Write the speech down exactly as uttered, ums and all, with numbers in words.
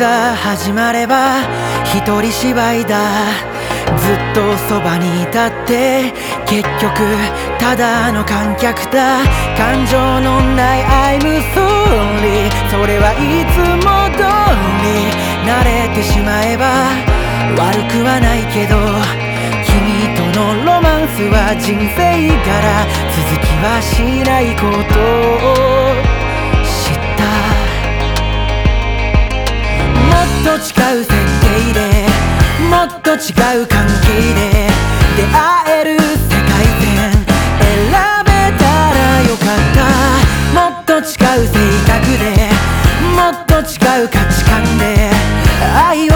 が始まれば一人芝居だ。ずっとそばにいたって結局ただの観客だ。感情のない I'm sorry それはいつも通り。慣れてしまえば悪くはないけど、君とのロマンスは人生柄、続きはしないことを知った。もっと違う設定でもっと違う関係で出会える世界線選べたらよかった。もっと違う性格でもっと違う価値観で愛を